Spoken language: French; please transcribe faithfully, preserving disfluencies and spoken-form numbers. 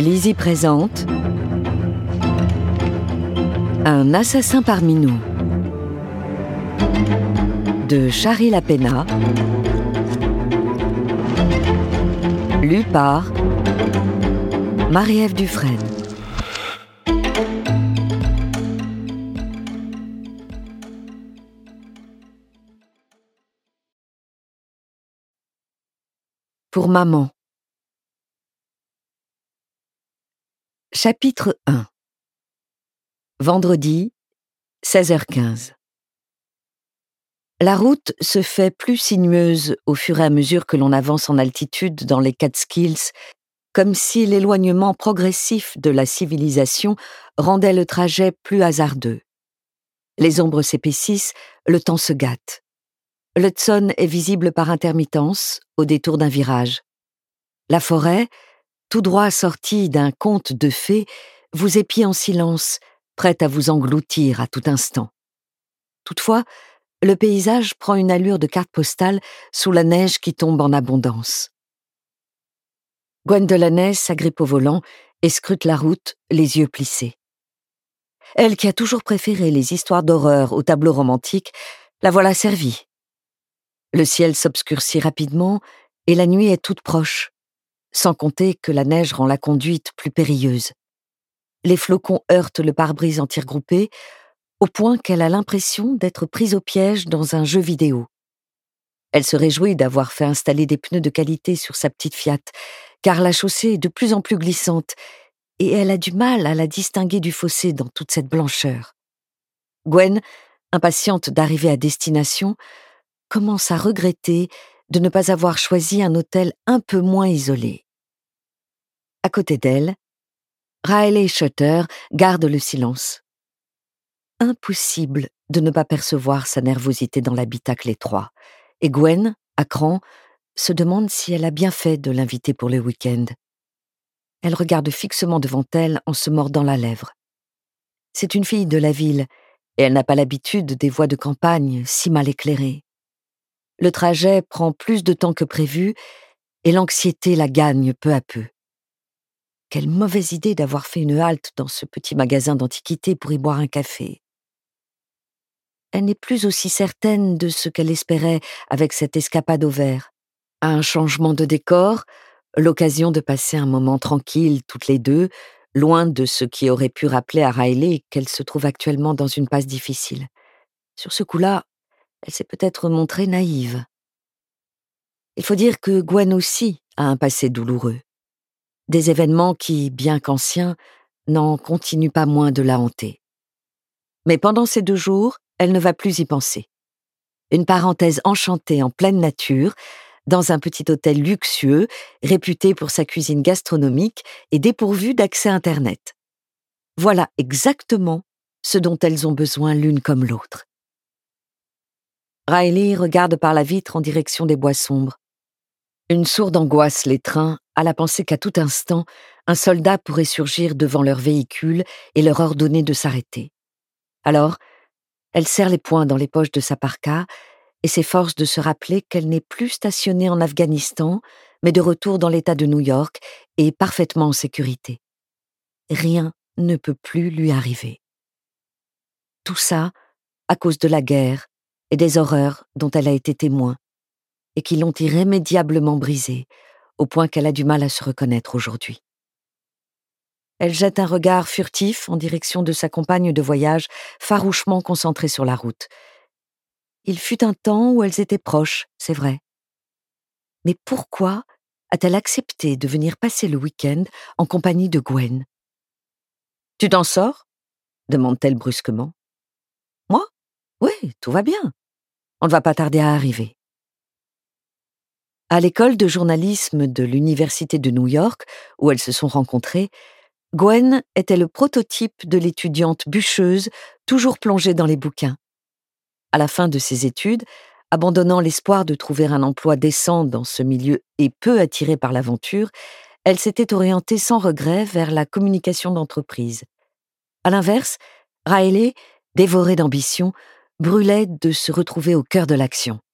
Lizzie présente Un assassin parmi nous de Shari Lapena, lu par Marie-Ève Dufresne. Pour maman. Chapitre un. Vendredi, seize heures quinze. La route se fait plus sinueuse au fur et à mesure que l'on avance en altitude dans les Catskills, comme si l'éloignement progressif de la civilisation rendait le trajet plus hasardeux. Les ombres s'épaississent, le temps se gâte. L'Hudson est visible par intermittence, au détour d'un virage. La forêt, tout droit sortie d'un conte de fées, vous épie en silence, prête à vous engloutir à tout instant. Toutefois, le paysage prend une allure de carte postale sous la neige qui tombe en abondance. Gwen Delaney s'agrippe au volant et scrute la route, les yeux plissés. Elle qui a toujours préféré les histoires d'horreur aux tableaux romantiques, la voilà servie. Le ciel s'obscurcit rapidement et la nuit est toute proche, sans compter que la neige rend la conduite plus périlleuse. Les flocons heurtent le pare-brise en tir groupé, au point qu'elle a l'impression d'être prise au piège dans un jeu vidéo. Elle se réjouit d'avoir fait installer des pneus de qualité sur sa petite Fiat, car la chaussée est de plus en plus glissante, et elle a du mal à la distinguer du fossé dans toute cette blancheur. Gwen, impatiente d'arriver à destination, commence à regretter de ne pas avoir choisi un hôtel un peu moins isolé. À côté d'elle, Riley Shutter garde le silence. Impossible de ne pas percevoir sa nervosité dans l'habitacle étroit, et Gwen, à cran, se demande si elle a bien fait de l'inviter pour le week-end. Elle regarde fixement devant elle en se mordant la lèvre. C'est une fille de la ville, et elle n'a pas l'habitude des voies de campagne si mal éclairées. Le trajet prend plus de temps que prévu, et l'anxiété la gagne peu à peu. Quelle mauvaise idée d'avoir fait une halte dans ce petit magasin d'antiquités pour y boire un café. Elle n'est plus aussi certaine de ce qu'elle espérait avec cette escapade au vert. Un changement de décor, l'occasion de passer un moment tranquille toutes les deux, loin de ce qui aurait pu rappeler à Riley qu'elle se trouve actuellement dans une passe difficile. Sur ce coup-là, elle s'est peut-être montrée naïve. Il faut dire que Gwen aussi a un passé douloureux. Des événements qui, bien qu'anciens, n'en continuent pas moins de la hanter. Mais pendant ces deux jours, elle ne va plus y penser. Une parenthèse enchantée en pleine nature, dans un petit hôtel luxueux, réputé pour sa cuisine gastronomique et dépourvu d'accès Internet. Voilà exactement ce dont elles ont besoin l'une comme l'autre. Riley regarde par la vitre en direction des bois sombres. Une sourde angoisse l'étreint à la pensée qu'à tout instant, un soldat pourrait surgir devant leur véhicule et leur ordonner de s'arrêter. Alors, elle serre les poings dans les poches de sa parka et s'efforce de se rappeler qu'elle n'est plus stationnée en Afghanistan, mais de retour dans l'État de New York et parfaitement en sécurité. Rien ne peut plus lui arriver. Tout ça à cause de la guerre et des horreurs dont elle a été témoin, et qui l'ont irrémédiablement brisée, au point qu'elle a du mal à se reconnaître aujourd'hui. Elle jette un regard furtif en direction de sa compagne de voyage, farouchement concentrée sur la route. Il fut un temps où elles étaient proches, c'est vrai. Mais pourquoi a-t-elle accepté de venir passer le week-end en compagnie de Gwen ? « Tu t'en sors ?» demande-t-elle brusquement. « Moi ? Oui, tout va bien. On ne va pas tarder à arriver. » À l'école de journalisme de l'Université de New York, où elles se sont rencontrées, Gwen était le prototype de l'étudiante bûcheuse, toujours plongée dans les bouquins. À la fin de ses études, abandonnant l'espoir de trouver un emploi décent dans ce milieu et peu attirée par l'aventure, elle s'était orientée sans regret vers la communication d'entreprise. À l'inverse, Riley, dévorée d'ambition, brûlait de se retrouver au cœur de l'action.